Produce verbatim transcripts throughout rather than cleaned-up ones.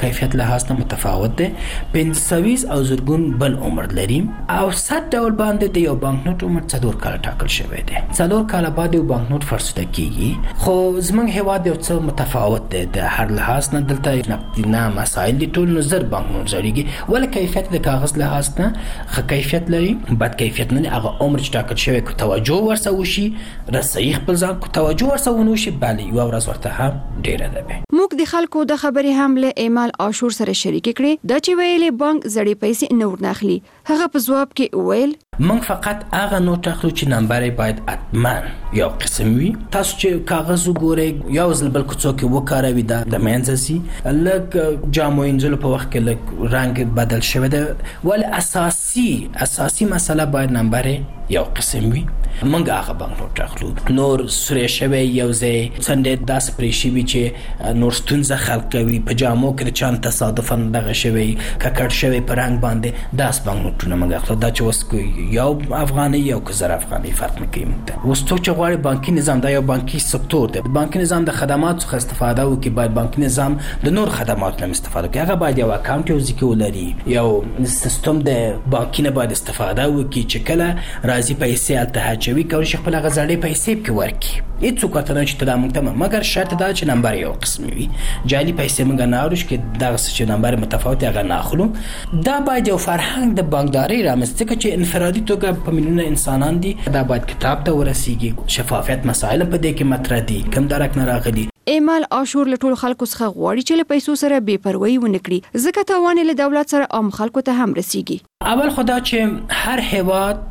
کیفیت لحاظ نه متفاوت دی. پنځه سوه او زرګون بل عمر لري او صد ډول باندې د یو بانکنوټ عمر څلور کاله ټاکل شوی دی. څلور کاله بعد یو بانکنوټ فرسوده کیږي. خو زمونږ هیواد یو څه متفاوت دی د هر لحاظ نه. دلته نقدینه مسایل دي، ټول نو زر بانکنوټ زړیږي، ولې کیفیت د کاغذ لحاظ نه ښه کیفیت لري، بد کیفیت نه. هغه عمر چې ټاکل شوی کو توجه ورسره وشي، رسۍ خپل ځان کو توجه ورسره ونه وشي، بله یو ورځ ورته هم ډیره ده. موږ د خلکو د خبرې هم له ایمال عاشور سره شریک کړې د چې ویلې بانک زړې پیسې نه ورناخلي. هغه په جواب کې ویل من فقط هغه نوټ اخلو چې نمبر باید اتمن یو قسم وي. تاسو چې کاغذ وګورئ یو ځل بل کوڅو کې وکاروي دا د منځ سي لکه جامو انځلو په وخت کې لکه رنگ بدل شوی ده، ولې اساسي اساسي مسله باید نمبر یو قسم وي. منګ هغه بانکنوټ اخلو. نور سره شوی یو ځای څنډه داس پرې شوی چې نور ستونزه خلق کوي، په جامو کې چان تصادفاً دغه شوی ککړ شوی په رنگ باندې داس بانکنوټونه منګ اخلو. دا چې وس یو افغاني یو کزر افغاني فرق نه کوي. اوس څوک چې غواړي بانکي نظام دا یو بانکي سکتور دی، بانکي نظام د خدماتو څخه استفاده وکړي، باید بانکي نظام د نور خدماتو نه استفاده وکړي. هغه باید یو اکاونټ یو ځکه ولري، یو سیستم د بانکي نه باید استفاده وکړي چې کله راځي پیسې الته چوي کول شي خپل غزړې پیسې په ورکی. هیڅوک ته نه چې ته مونږ مګر شرط دا چې نمبر یو قسم وي. جعلي پیسې مونږ نه اورش کې دا چې نمبر متفاوت هغه نه اخلو. دا باید یو فرهنګ د بانکداري رامنځته کړي چې انفرادي توګه په میلیونه انسانان دي. دا باید کتاب ته ورسیږي. شفافیت مسائل په دې کې مطرح دي، کم درک نه راغلي. ایمال عاشور له ټول خلکو څخه غواړي چې له پیسو سره بې پروايي ونه کړي، ځکه تاوان له دولت سره عام خلکو ته هم رسیږي. اول خدا چې هر هیواد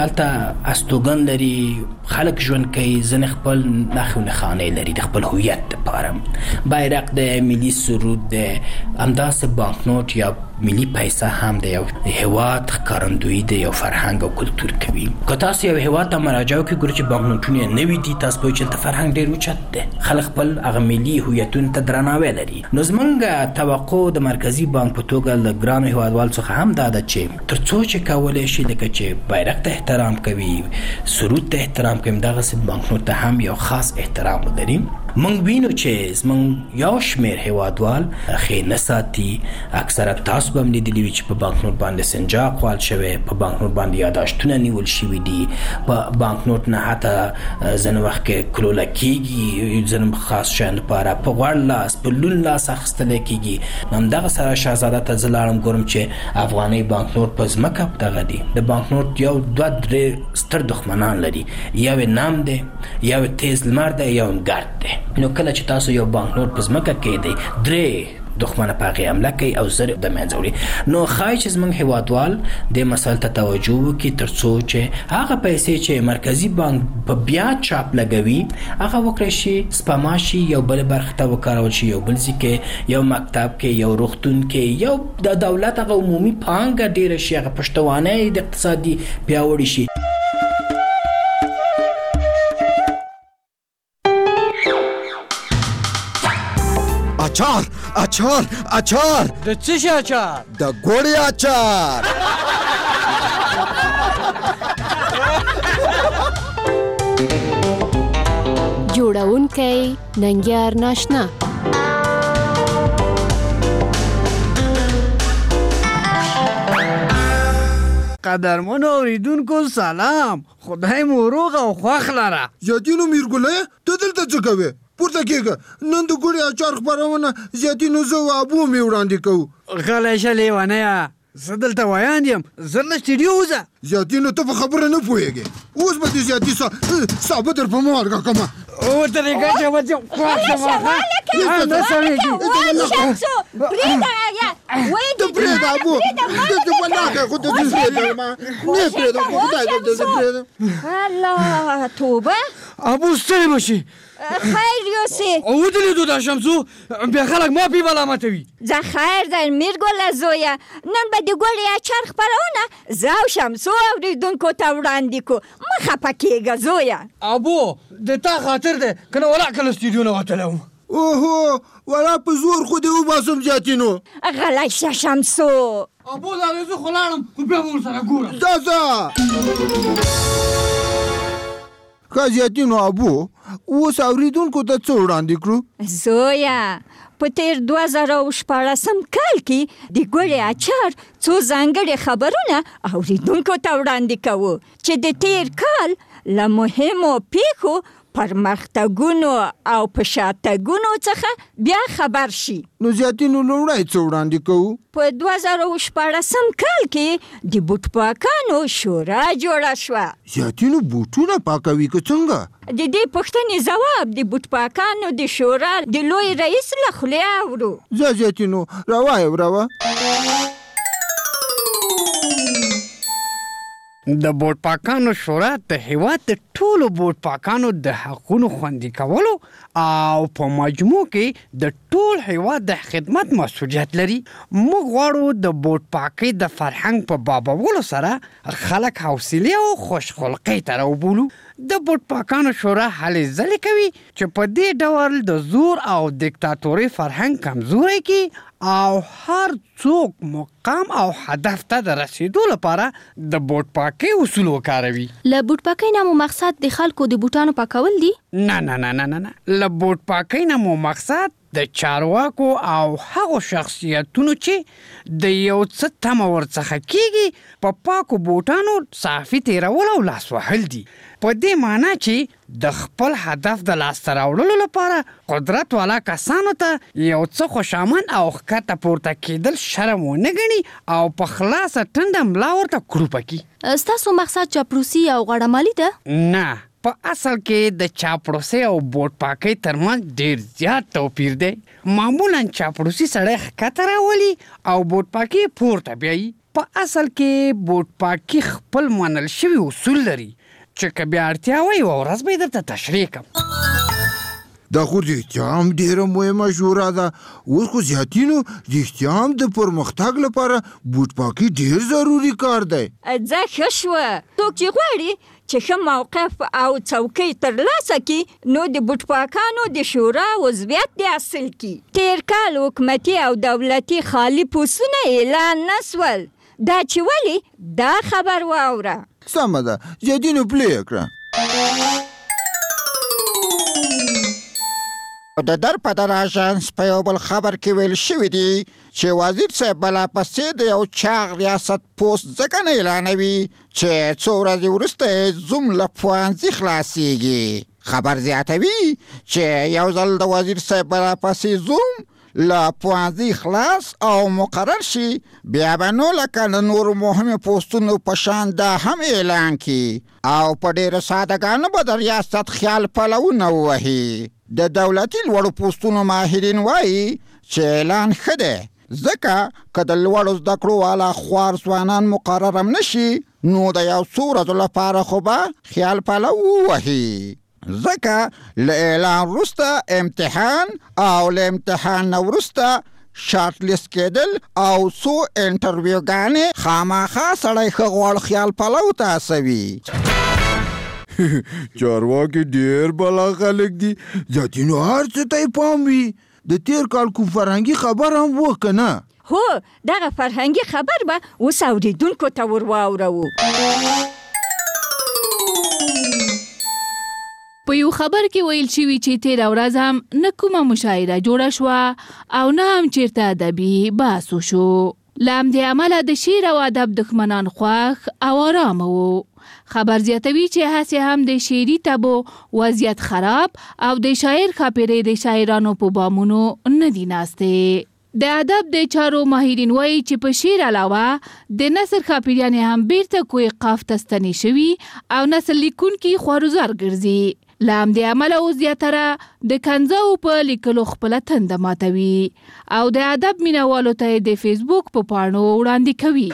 چالته استوګن لري، خلک ژوند کوي، ځنې خپل نښې نښانې لري د خپل هویت دپاره. بیرغ دی، ملي سرود دی، همداسې بانکنوټ یا ملي پیسه هم د یو هیواد ښکارندویي د یو فرهنګ او کلتور کوي. که تاسو یو هیواد ته مراجعه وکړئ ګورئ چې بانکنوټونه یې نوي دي، تاسو پوهیږئ چې هلته فرهنګ ډېر اوچت دی، خلک خپل هغه ملي هویتونو ته درناوی لري. نو زمونږ توقع د مرکزي بانک په توګه له ګرانو هیوادوالو څخه هم دا ده چې تر څو چې کولی شي لکه چې بیرغ ته احترام کوي، سرود ته احترام کوي، دغسې بانکنوټ ته هم یو خاص احترام ولري. مونږ وینو چې زمونږ یو شمېر هیوادوال ښې نه ساتي. اکثره تاسو به هم لیدلي وي چې په بانکنوټ باندې سنجاق خوال شوی، په بانکنوټ باندې یاداشتونه نیول شوي دي، په بانکنوټ نه حتی ځینې وخت کې کلوله کېږي، ځینې خاص شیانو لپاره په غوړ لاس په لون لاس اخیستلی کېږي. نو همدغه سره شهزاده ته زه لاړم ګورم چې افغاني بانکنوټ په ځمکه دغه دي. د بانکنوټ یو دوه درې ستر دښمنان لري، یو یې نام دی، یو یې تیز لمر دی، یو یې ګرد دی. نو کله چې تاسو یو بانکنوټ په ځمکه کېږدئ درې دښمنه په هغې حمله کوي او زر د منځه وړي. نو ښایي چې زموږ هیوادوال دې مسایلو ته توجه وکړي تر څو چې هغه پیسې چې مرکزي بانک په بیا چاپ لګوي هغه وکړی شي سپما شي، یو بل برخې ته وکارول شي، یو بل ځای کې، یو مکتب کې، یو روغتون کې، یو د دولت هغه عمومي پانګه ډېره شي، هغه پشتوانه د اقتصادي پیاوړي شي. اچار اچار اچار د څه شي اچار؟ د ګوړې اچار. جوړونکی ننګیار ناشنا. قدرمن اوریدونکو سلام، خدای مو روغ او خوښ لره. زیاتینو میرګله ته دلته څه کوې؟ پورته کېږه، نن د ګوړې اچار خپرونه زیاتینو زه او ابو مې وړاندې کوو. غلی شه لیونیه، زه دلته ویاند یم، زر له سټډیو وځه. زیاتینو ته په خبره نه پوهېږې، اوس به دې زیاتي صابه در په ما ورکه کړمه. ودرېږه چې ودې خوښ شمه نه سړېږي. ته پرېږده ابو، دلته به ناکه خو ته دې پرېږده ما نه پرېږده خو خدای ته دې پرېږده. الله توبه ابو ستړی بشي. خیر یوسې او ودلیدو دا شمسو بیا خلک ما پې ملامتوي. زه خیر در میرګله زویه، نن به د ګوړې اچار خپرونه زه او شمسو اورېدونکو ته وړاندې کړو. مه خفه کېږه زویه. ابو د تا خاطر دی که نه ولا کله سټډیو نه وتلی وم. اوهو ولا په زور خو دې وباسم زیاتینو. غلی شه شمسو. ابو دا زه خو لاړم خو بیا به ورسره ګورم. ځه ځه ښه زیاتینو ابو اوس اورېدونکو ته څه وړاندې کړو؟ زویه په تیر دوه زره شپاړسم کال کې د ګوړې اچار څو ځانګړي خبرونه اوریدونکو ته وړاندې کوو چې د تیر کال له مهمو پیښو پرمختګونو او پشاتګونو څخه بیا خبر شي. نو زیاتینو لومړی څه وړاندې کوو؟ په دوه زره شپاړسم کال کې د بوټ پاکانو شورا جوړه شوه. زیاتینو بوټونه پاکوي که څنګه؟ د دې پوښتنې ځواب د بوټ پاکانو د شورا د لوی رئیس له خولې اورو. زه زیاتینو راوایه وراوه. د بوټ پاکانو شورا د هیواد د ټولو بوټ پاکانو د حقونو خوندي کولو او په مجموع کې د ټول هیواد د خدمت مسؤلیت لري. موږ غواړو د بوټ پاکۍ د فرهنګ په بابولو سره خلک حوصلې او خوشخلقۍ ته راوبولو. د بوټ پاکانو شورا هلې ځلې کوي چې په دې ډول د زور او دیکتاتوري فرهنګ کمزوری کړي او هر څوک مقام او هدف ته د رسیدو لپاره د بوټ پاکۍ اصول وکاروي. له بوټ پاکۍ نه مو مقصد د خلکو د بوټانو پاکول دي؟ نه نه نه نه نه له بوټ پاکۍ نه مو مقصد د چارواکو او هغو شخصیتونو چې د یو څه تمه ورڅخه کیږي په پاکو بوټانو صافي تیرول او لاس وهل دي. په دې معنی چې د خپل هدف د لاسته راوړلو لپاره قدرت والا کسانو ته یو څه خوشامن او ښکته پورته کېدل شرم ونه ګڼي او په خلاصه ټنډه ملا ورته کړوپه کړي. ستاسو مقصد چاپلوسي او غاړهمالي ده؟ نه، په اصل کې د چاپلوسۍ او بوټ پاکۍ ترمنځ ډیر زیات توپیر دی. معمولا چاپلوسي سړی ښکته راولي او بوټ پاکي پورته بیایي. په اصل کې بوټ پاکي خپل منل شوي اصول لري چې که بیا اړتیا وي یوه ورځ به یې درته تشریح کړم. دا خو رښتیا هم ډېره مهمه شورا ده. اوس خو زیاتینو رښتیا هم د پرمختګ لپاره بوټ پاکي ډېر ضروري کار دی. ځه ښه شوه. څوک چې غواړي چې ښه موقف او څوکۍ ترلاسه کړي نو د بوټ پاکانو د شورا عضویت دې حاصل کړي. تیر کال حکومتي او دولتي خالي پوسټونه اعلان نه سول. دا چې ولې دا خبر واوره. سمه ده، زیاتینو پلی یې کړه. د در په در اژانس په یو بل خبر کې ویل شوي دي چې وزیر صاحب بلاپسې د یو چاغ ریاست پوسټ ځکه نه اعلانوي چې څو ورځې وروسته یې زوم له پوهنځي خلاصیږي. خبر زیاتوي چې یو ځل د وزیر صاحب بلاپسې زوم له پوهنځي خلاص او مقرر شي بیا به نو لکه د نورو مهمو پوسټونو په شان دا هم اعلان کړي او په ډېرو سادهګانو به د ریاست خیال پلونه ووهي. د دولتي لوړو پوسټونو ماهرین وایي چې اعلان ښه دی ځکه که د لوړو زده کړو والا خوار ځوانان مقرر هم نشي نو د یو څو ورځو لپاره خو به خیال پلو ووهي. ځکه له اعلان وروسته امتحان او له امتحان نه وروسته شارټ لیست کېدل او څو انټرویوګانې خامخا سړی ښه غوړ خیال پلو ته هڅوي. چارواکي ډېر بلا خلک دي. زیاتینو هر څه ته یې پام وي. د تیر کال کوم فرهنګي خبر هم و که نه؟ هو، دغه فرهنګي خبر به اوس اوریدونکو ته ور واوروو. په یو خبر کې ویل شوي چې تېره ورځ هم نه کومه مشاعره جوړه شوه او نه هم چیرته ادبي بحث وشو. له همدې امله د شعر او ادب دښمنان خوښ او ارامه وو. خبر زیاتوي چې هسې هم د شعري تبو وضعیت خراب او د شاعر خاپیرې د شاعرانو په بامونو نه دي ناستې. د ادب د چارو ماهرین وایي چې په شعر علاوه د نثر خاپیریانې هم بیرته کوی قاف ته ستنې شوي او نثر لیکونکي خوارزار ګرځي. له همدې امله اوس زیاتره د کنځاو په لیکلو خپله تنده ماتوي او د ادب مینوالو ته یې د فیسبوک په پاڼو وړاندې کوي.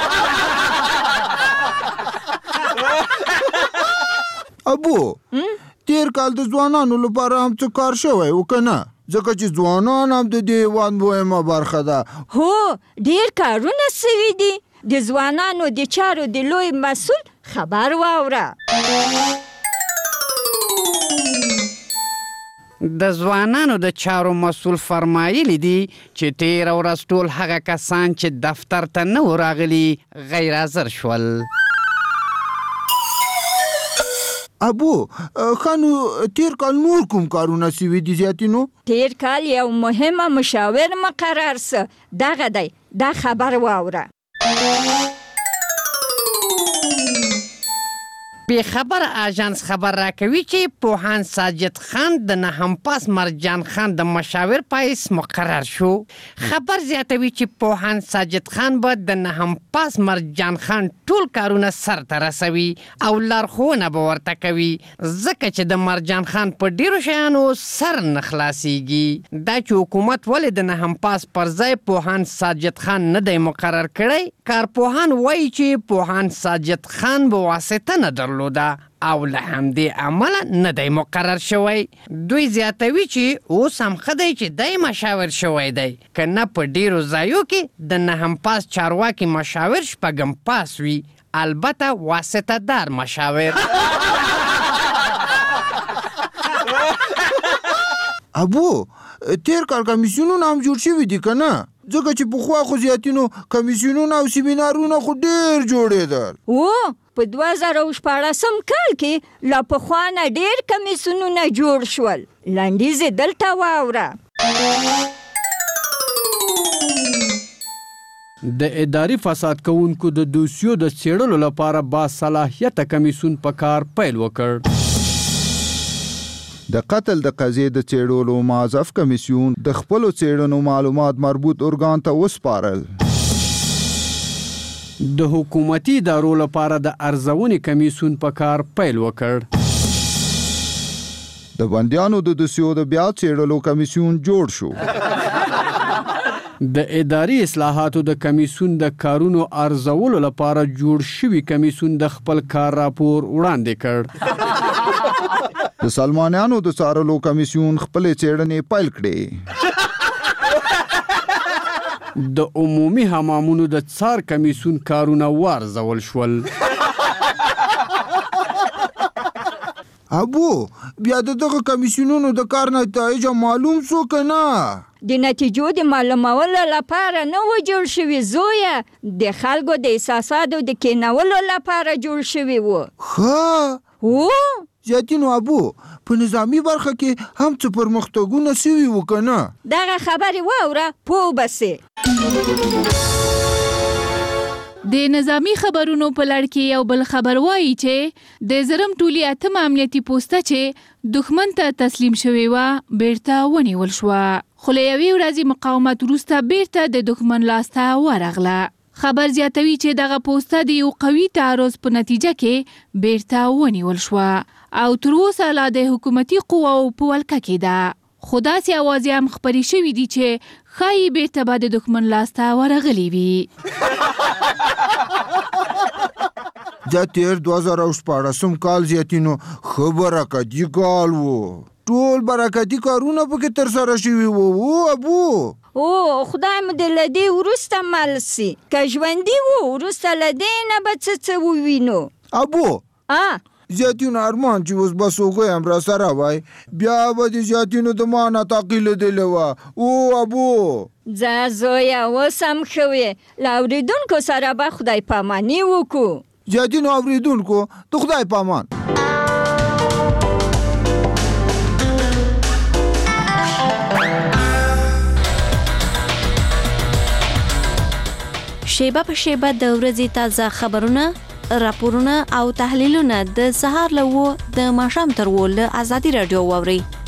ابو تیر کال د ځوانانو لپاره هم څه کار شوی و که نه؟ ځکه چې ځوانان هم د دې هېواد مهمه برخه ده. هو، ډېر کارونه سوي دي. د ځوانانو د چارو د لوی مسؤل خبر واوره. د ځوانانو د چارو مسؤل فرمایلی دي چې تېره ورځ ټول هغه کسان چې دفتر ته نه و راغلي غیر حاضر شول. ابو خانو تیر کال نور کوم کارونه سوي دي زیاتینو؟ تیر کال یو مهمه مشاور مقرر سه. دغه دی، دا خبر واوره. بی خبر آژانس خبر راکوي چې پوهاند ساجد خان د نهم پاس مرجان خان د مشاور پایس مقرر شو. خبر زیاتوي چې پوهاند ساجد خان به د نهم پاس مرجان خان ټول کارونه سرته رسوي او لارښوونه به ورته کوي، ځکه چې د مرجان خان په ډیرو شیانو سر نه خلاصیږي. دا چې حکومت ولې د نهم پاس پر ځای پوهاند ساجد خان نه دی مقرر کړی، کارپوهان وایي چې پوهاند ساجد خان به واسطه نه درلوده او له همدې امله نه دی مقرر شوی. دوی زیاتوي چې اوس هم ښه دی چې دی مشاور شوی دی، که نه په ډیرو ځایو کې د نهم پاس چارواکي مشاور شپږم پاس وي، البته واسطه دار مشاور. ابو تیر کال کمیسیونونه هم جوړ شوي دي که نه؟ ځکه چې پخوا خو زیاتینو کمیسیونونه او سیمینارونه خو ډېر جوړېدل. او په دوه زره شپاړسم کال کې لا پخوا نه ډېر کمیسیونونه جوړ شول. لنډیز یې دلته واوره. د اداري فساد کوونکو د دوسیو د څېړلو لپاره با صلاحیته کمیسیون په کار پیل وکړ. د قتل د قضیې د څېړلو معزف کمیسیون د خپلو څېړنو معلومات مربوط ارګان ته وسپارل. د حکومتي ادارو لپاره د ارزونې کمیسیون په کار پیل وکړ. د بندیانو د دوسیو د بیا څېړلو کمیسیون جوړ شو. د اداري اصلاحاتو د کمیسیون د کارونو ارزولو لپاره جوړ شوي کمیسیون د خپل کار راپور وړاندې کړ. د سلمانیانو د څارلو کمیسیون خپلې څېړنې پیل کړې. د عمومي حمامونو د څار کمیسیون کارونه وارزول شول. ابو بیا د دغه کمیسیونونو د کار نتایج معلوم شو که نه؟ د نتیجو د معلومولو لپاره نه و جوړ شوي زویه، د خلکو د احساساتو د کینولو لپاره جوړ شوي و. ښه او زیاتینو ابو په نظامی برخه کې هم څه پرمختګونه سوي و که نه؟ دغه خبرې واوره پوه به سې. د نظامی خبرونو په لړ کې یو بل خبر وایي چې د زرم ټولي اتم امنیتي پوسته چې دښمن ته تسلیم شوې وه بیرته ونیول شوه، خو له یوې ورځې مقاومت وروسته بیرته د دښمن لاسته ورغله. خبر زیاتوي چې دغه پوسته د یو قوي تعرض په نتیجه کې بیرته ونیول شوه او تر اوسه لا د حکومتي قواو په ولکه کې ده. خو داسې اوازې هم خپرې شوي دي چې ښایي بیرته به د دښمن لاسته ورغلي وي. دا تیر دوه زره شپاړسم کال زیاتینو ښه برکتي کال و. ټول برکتي کارونه پکې ترسره شوي وو. او ابو او خدای مو د له دې وروسته مل سي، که ژوندي وو وروسته له دې نه به څه څه ووینو. ابو آ زیاتینو ارمان چې اوس به څوکۍ هم را سره وای، بیا به د زیاتینو د ما نه تعقیل لیدلې وه. او ابو ځه زویه اوس هم ښه وې، له اورېدونکو سره به خدای پاماني وکړو. زیاتینو اورېدونکو د خدای پامان. شیبه په شیبه د ورځې تازه خبرونه، راپورونه او تحلیلونه د سهار له اوه د ماښام تر اووه له ازادي راډیو واورئ.